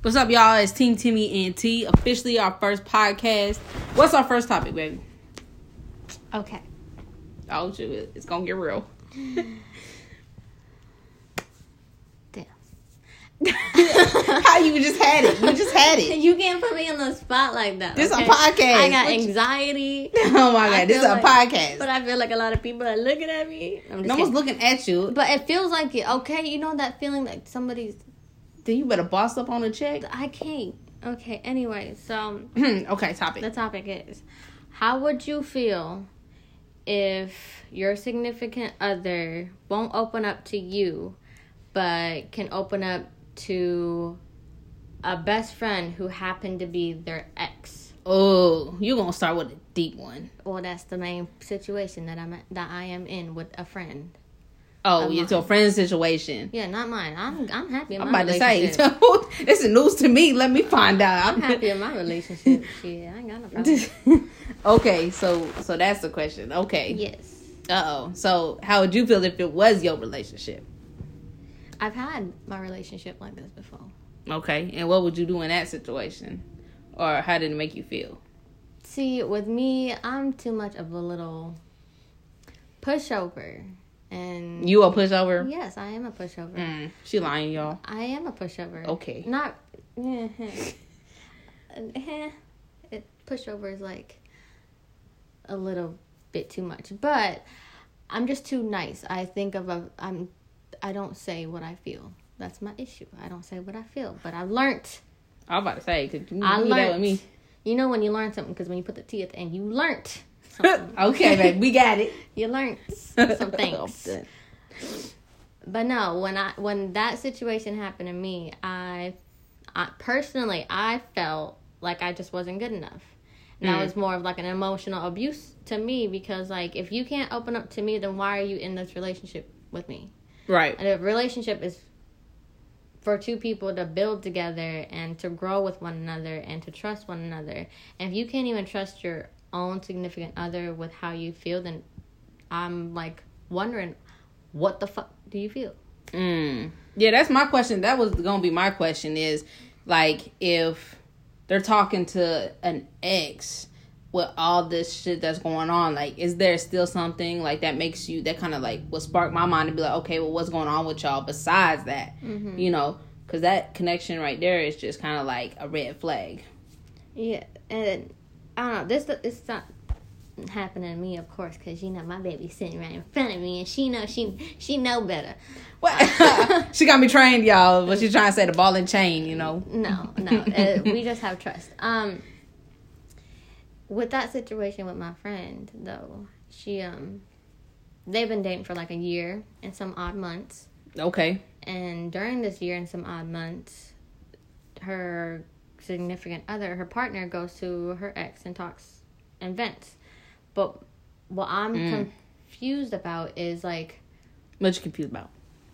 What's up, y'all? It's Team Timmy and T. Officially our first podcast. What's our first topic, baby? Okay. Oh, shoot. It's gonna get real. Damn. How you just had it? You just had it. You can't put me on the spot like that. This okay? a podcast. I got anxiety. Oh my God. This is a podcast. But I feel like a lot of people are looking at me. No one's looking at you. But it feels like it. Okay, you know that feeling like somebody's... Then you better boss up on a check. I can't. Okay, anyway, so... Okay, topic. The topic is, how would you feel if your significant other won't open up to you, but can open up to a best friend who happened to be their ex? Oh, you're gonna start with a deep one. Well, that's the main situation that I am in with a friend. Oh, it's your friend's situation. Yeah, not mine. I'm happy in my I'm about relationship. to say, this is news to me. Let me find out. I'm happy in my relationship. Shit, I ain't got no problem. Okay, so that's the question. Okay. Yes. Uh-oh. So how would you feel if it was your relationship? I've had my relationship like this before. Okay. And what would you do in that situation? Or how did it make you feel? See, with me, I'm too much of a little pushover. And you a pushover? Yes, I am a pushover. She lying, y'all. I am a pushover. Okay. Not... pushover is like a little bit too much. But I'm just too nice. I think of I don't say what I feel. That's my issue. I don't say what I feel. But I've learned. I was about to say, because you I do that with me. You know when you learn something, because when you put the T at the end, you learned. Okay, babe, we got it. You learned some things. But no, when that situation happened to me, I personally felt like I just wasn't good enough. And that was more of like an emotional abuse to me, because like if you can't open up to me, then why are you in this relationship with me? Right. And a relationship is for two people to build together and to grow with one another and to trust one another. And if you can't even trust your own significant other with how you feel, then I'm like wondering, what the fuck do you feel? Yeah, that's my question. That was gonna be my question, is like, if they're talking to an ex with all this shit that's going on, like, is there still something like that makes you, that kind of like will spark my mind to be like, okay, well, what's going on with y'all besides that? You know, because that connection right there is just kind of like a red flag. Yeah, and I don't know, it's not happening to me, of course, because you know my baby's sitting right in front of me, and she know better. What? She got me trained, y'all. But she's trying to say the ball and chain, you know. No, we just have trust. With that situation with my friend, though, they've been dating for like a year and some odd months. Okay. And during this year and some odd months, her significant other, her partner, goes to her ex and talks and vents. But what I'm confused about is like... What you confused about?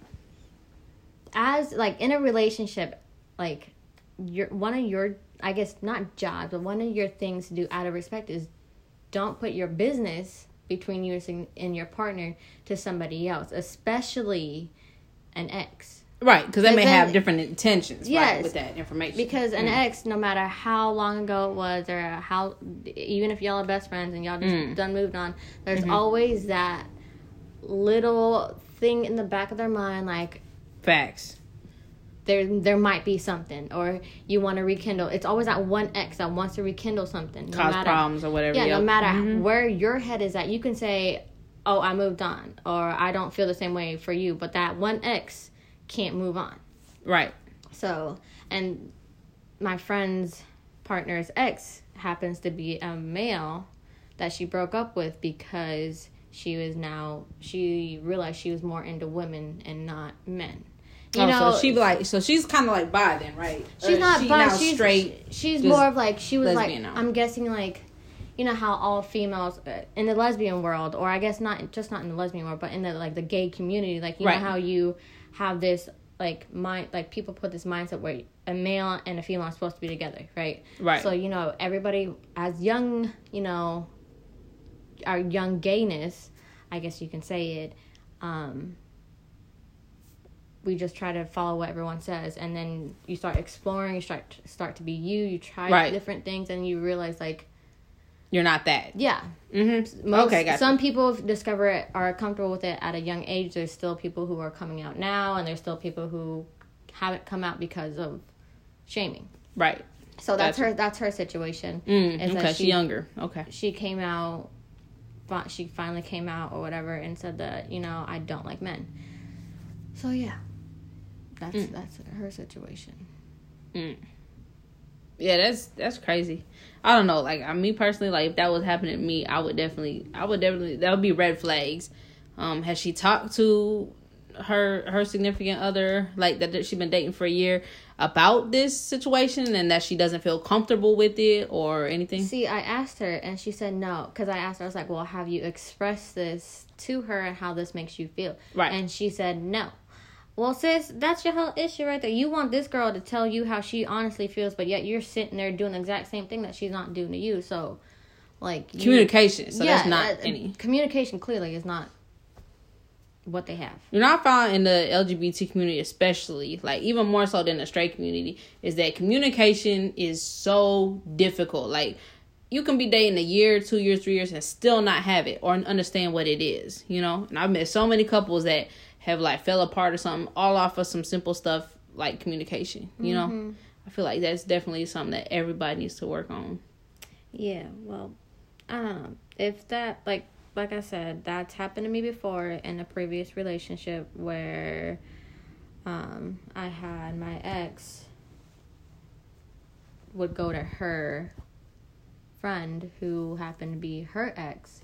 As like in a relationship, like one of your, I guess not jobs, but one of your things to do out of respect is don't put your business between you and your partner to somebody else, especially an ex. Right, because they may have different intentions, yes, right, with that information. Because an ex, no matter how long ago it was, or how, even if y'all are best friends and y'all just done moved on, there's always that little thing in the back of their mind, like... Facts. There might be something, or you want to rekindle. It's always that one ex that wants to rekindle something. Cause problems or whatever. Yeah, no matter where your head is at, you can say, oh, I moved on, or I don't feel the same way for you, but that one ex can't move on. Right. So, and my friend's partner's ex happens to be a male that she broke up with because she realized she was more into women and not men. You know, so she's kind of like bi then, right? She's not bi. She's straight. She's more of like, she was like, now. I'm guessing like, you know how all females in the lesbian world, or I guess not in the lesbian world, but in the like the gay community, like you know how you have this like mind, like people put this mindset where a male and a female are supposed to be together, right? Right. So you know everybody as young, you know, our young gayness, I guess you can say it. we just try to follow what everyone says, and then you start exploring, you start to be you try different things, and you realize, like, you're not that. Yeah. Mm-hmm. Okay, gotcha. Some people discover it, are comfortable with it at a young age. There's still people who are coming out now, and there's still people who haven't come out because of shaming. Right. So that's her situation. Okay, she's younger. Okay. She came out, she finally came out or whatever, and said that, I don't like men. So yeah, that's her situation. Yeah, that's crazy. I don't know. Like, me personally, like, if that was happening to me, I would definitely, that would be red flags. Has she talked to her significant other, like, that she's been dating for a year, about this situation, and that she doesn't feel comfortable with it or anything? See, I asked her, and she said no. Because I asked her, I was like, well, have you expressed this to her and how this makes you feel? Right. And she said no. Well, sis, that's your whole issue right there. You want this girl to tell you how she honestly feels, but yet you're sitting there doing the exact same thing that she's not doing to you. So, like... Communication. So that's not any... Communication clearly is not what they have. You know, I found in the LGBT community especially, like, even more so than the straight community, is that communication is so difficult. Like, you can be dating a year, 2 years, 3 years, and still not have it or understand what it is, And I've met so many couples that have, like, fell apart or something, all off of some simple stuff like communication, know? I feel like that's definitely something that everybody needs to work on. Yeah, well, I don't know. If that, like I said, that's happened to me before in a previous relationship where I had my ex would go to her friend who happened to be her ex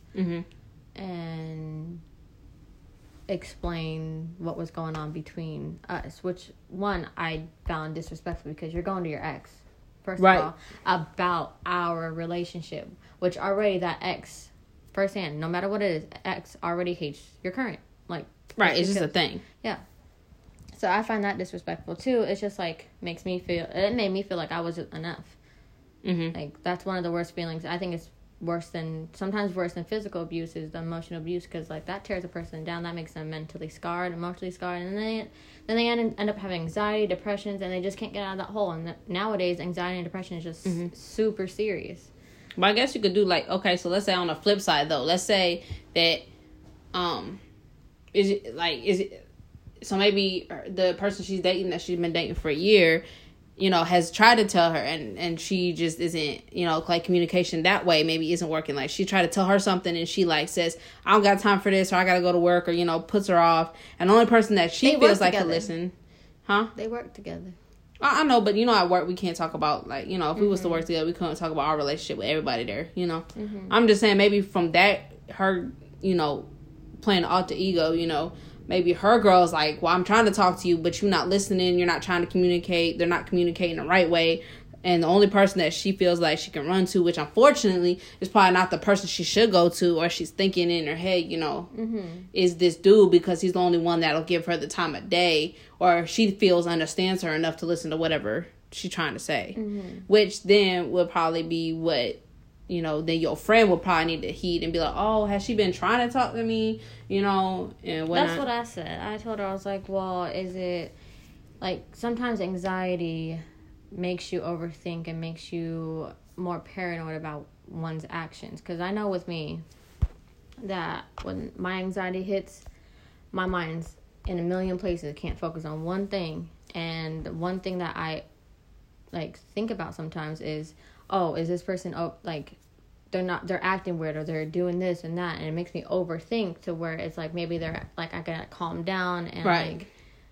and explain what was going on between us, which, one, I found disrespectful because you're going to your ex, first of all, about our relationship, which already that ex, firsthand, no matter what it is, ex already hates your current. Like, right, it's just a thing. Yeah. So I find that disrespectful too. It's just like it made me feel like I wasn't enough. Like, that's one of the worst feelings. I think it's sometimes worse than physical abuse is the emotional abuse, because, like, that tears a person down. That makes them mentally scarred, emotionally scarred, and then they end up having anxiety, depressions, and they just can't get out of that hole. And nowadays, anxiety and depression is just super serious. But I guess you could do, like, okay, so let's say on the flip side, though, let's say that, so maybe the person she's dating, that she's been dating for a year, has tried to tell her, and she just isn't, like, communication that way maybe isn't working. Like, she tried to tell her something, and she, like, says, I don't got time for this, or I gotta go to work, or, puts her off, and the only person that she feels like could listen. Huh? They work together. I know, but, at work, we can't talk about, like, if we was to work together, we couldn't talk about our relationship with everybody there, I'm just saying, maybe from that, her, playing alter ego, maybe her girl's like, well, I'm trying to talk to you, but you're not listening, you're not trying to communicate, they're not communicating the right way, and the only person that she feels like she can run to, which unfortunately is probably not the person she should go to, or she's thinking in her head, is this dude, because he's the only one that'll give her the time of day, or she feels understands her enough to listen to whatever she's trying to say, which then would probably be what, then your friend would probably need to heed and be like, oh, has she been trying to talk to me, and whatnot. That's what I said. I told her, I was like, well, is it, like, sometimes anxiety makes you overthink and makes you more paranoid about one's actions. Because I know with me that when my anxiety hits, my mind's in a million places, can't focus on one thing. And one thing that I, like, think about sometimes is, oh, is this person, like, they're acting weird, or they're doing this and that, and it makes me overthink to where it's like, maybe they're, like, I gotta calm down and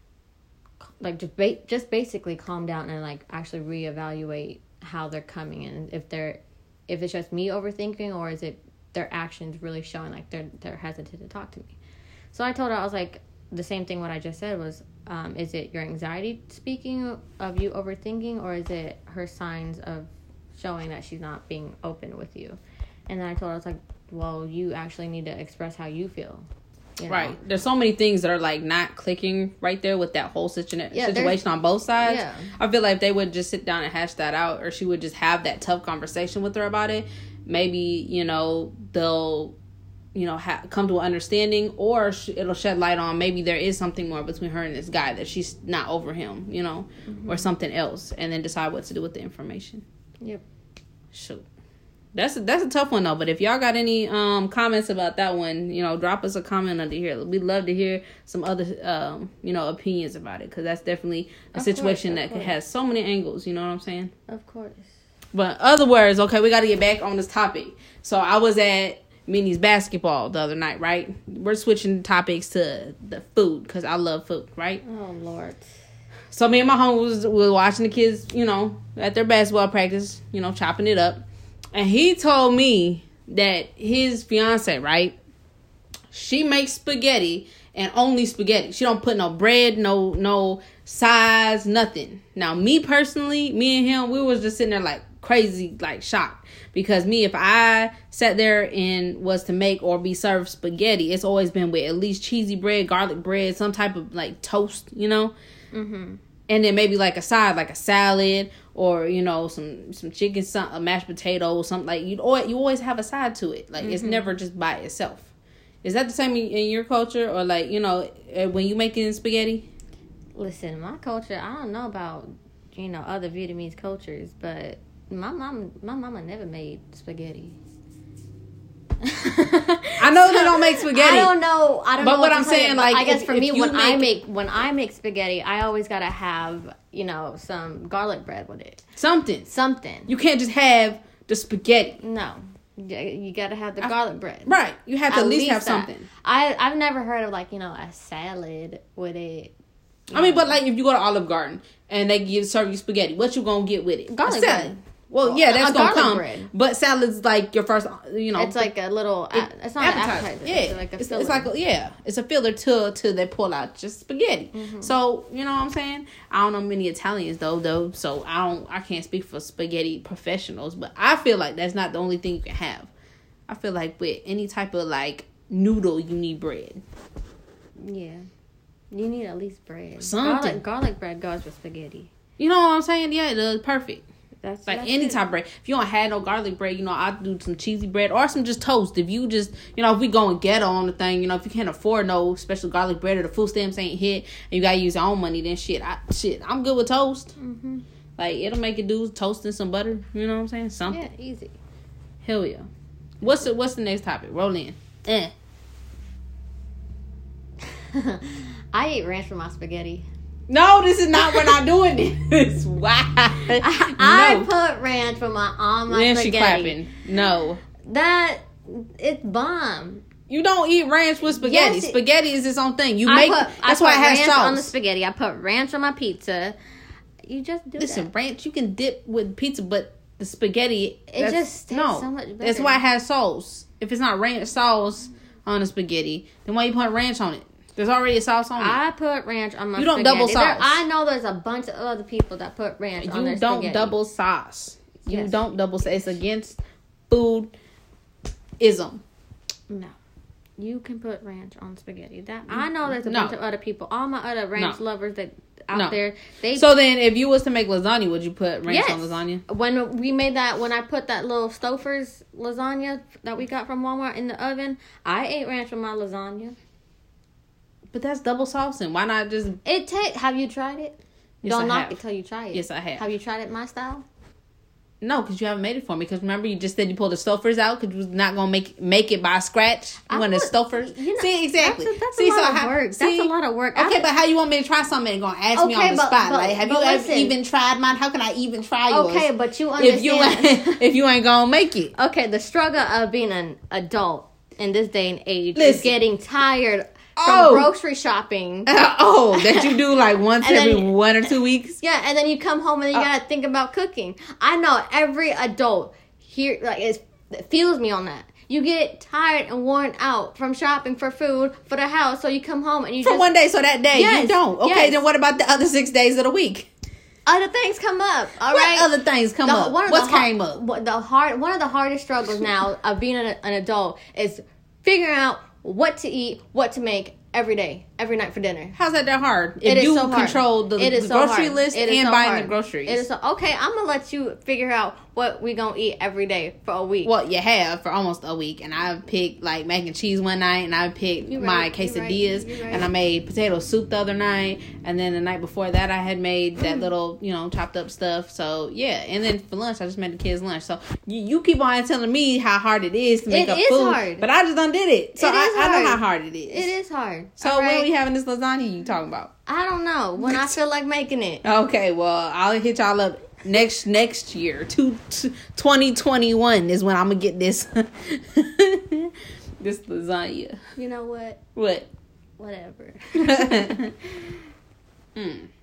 just basically calm down and, like, actually reevaluate how they're coming in, if it's just me overthinking, or is it their actions really showing like they're hesitant to talk to me. So I told her, I was like, the same thing what I just said was, is it your anxiety speaking of you overthinking, or is it her signs of showing that she's not being open with you? And then I told her, I was like, well, you actually need to express how you feel. Right. There's so many things that are, like, not clicking right there with that whole situation on both sides. Yeah. I feel like if they would just sit down and hash that out, or she would just have that tough conversation with her about it, maybe, they'll, come to an understanding, or it'll shed light on maybe there is something more between her and this guy, that she's not over him, or something else, and then decide what to do with the information. Yep. Shoot. That's a tough one though. But if y'all got any comments about that one, drop us a comment under here. We'd love to hear some other opinions about it, because that's definitely a situation that has so many angles. You know what I'm saying? Of course. But other words, okay, we got to get back on this topic. So I was at Minnie's basketball the other night, right? We're switching topics to the food, because I love food, right? Oh Lord. So me and my home was watching the kids, at their basketball practice, chopping it up. And he told me that his fiance, right, she makes spaghetti and only spaghetti. She don't put no bread, no sides, nothing. Now, me personally, me and him, we was just sitting there like crazy, like shocked. Because me, if I sat there and was to make or be served spaghetti, it's always been with at least cheesy bread, garlic bread, some type of like toast, Mm-hmm. And then maybe like a side, like a salad, or some chicken, a mashed potato, something like you always have a side to it. Like it's never just by itself. Is that the same in your culture, or like when you making spaghetti? Listen, my culture, I don't know about other Vietnamese cultures, but my mama never made spaghetti. I know they don't make spaghetti. I don't know. But what I'm saying, like, I guess for me, when I make spaghetti, I always gotta have some garlic bread with it. Something. You can't just have the spaghetti. No, you gotta have the garlic bread. Right. You have to at least have something. I've never heard of a salad with it. I mean, but like if you go to Olive Garden and they serve you spaghetti, what you gonna get with it? Garlic bread. Well, yeah, that's gonna come. Bread. But salad's like your first, It's like a little. It's not an appetizer. Yeah, it's like a filler. It's like it's a filler till they pull out just spaghetti. Mm-hmm. So you know what I'm saying. I don't know many Italians though. So I can't speak for spaghetti professionals, but I feel like that's not the only thing you can have. I feel like with any type of like noodle, you need bread. Yeah, you need at least bread. Something. Garlic bread goes with spaghetti. You know what I'm saying? Yeah, it does. Perfect. That's any type of bread. If you don't have no garlic bread, I do some cheesy bread or some just toast. If you just, if we going ghetto on the thing, if you can't afford no special garlic bread or the food stamps ain't hit and you gotta use your own money, then I'm good with toast. Mm-hmm. Like it'll make it do toast and some butter. You know what I'm saying? Something. Yeah, easy. Hell yeah. What's the next topic? Roll in. I eat ranch with my spaghetti. No, this is not. We're not doing this. Why? I put ranch on my then spaghetti. She clapping. No. It's bomb. You don't eat ranch with spaghetti. Yes, spaghetti is its own thing. That's why it has ranch sauce on the spaghetti. I put ranch on my pizza. You just do Listen, that. ranch you can dip with pizza, but the spaghetti it just tastes so much better. That's why it has sauce. If it's not ranch sauce on the spaghetti, then why you put ranch on it? There's already a sauce on it. I put ranch on my spaghetti. You don't double sauce. I know there's a bunch of other people that put ranch on their spaghetti. You don't double sauce. You Yes. don't double sauce. It's against food-ism. No. You can put ranch on spaghetti. I know there's a bunch of other people. All my other ranch lovers that out there. So then if you was to make lasagna, would you put ranch on lasagna? When I put that little Stouffer's lasagna that we got from Walmart in the oven, I ate ranch on my lasagna. But that's double saucing. Why not just... Have you tried it? Yes, Don't I knock have. it till you try it. Yes, I have. Have you tried it my style? No, because you haven't made it for me. Because remember, you just said you pulled the Stouffer's out because you was not going to make it by scratch. You want the Stouffer's? See, exactly. That's a lot of work. That's a lot of work. Okay, but how you want me to try something and going to ask me on the spot? Like, have you ever even tried mine? How can I even try yours? Okay, but you understand. If you ain't going to make it. Okay, the struggle of being an adult in this day and age is getting tired from grocery shopping. That you do like once every 1 or 2 weeks? Yeah, and then you come home and then you gotta think about cooking. I know every adult here it feels me on that. You get tired and worn out from shopping for food for the house, so you come home and you for one day, so that day you don't. Okay, then what about the other 6 days of the week? Other things come up. All what right. Other things come up? What came up? One of the hardest struggles now of being an adult is figuring out what to eat, what to make every day. every night for dinner. How's that hard? It If is you so hard. control the grocery list and buying the groceries. It is so, okay, I'm going to let you figure out what we going to eat every day for a week. Well, you have for almost a week. And I picked, like, mac and cheese one night. And I picked my quesadillas. Right. And I made potato soup the other night. And then the night before that, I had made that little, chopped up stuff. So, yeah. And then for lunch, I just made the kids lunch. So, you keep on telling me how hard it is to make up food. It is hard. But I just done did it. So, I know how hard it is. It is hard. So, when we having this lasagna you talking about? I don't know. When I feel like making it. Okay, well, I'll hit y'all up next year. 2021 is when I'm going to get this this lasagna. You know what? What? Whatever.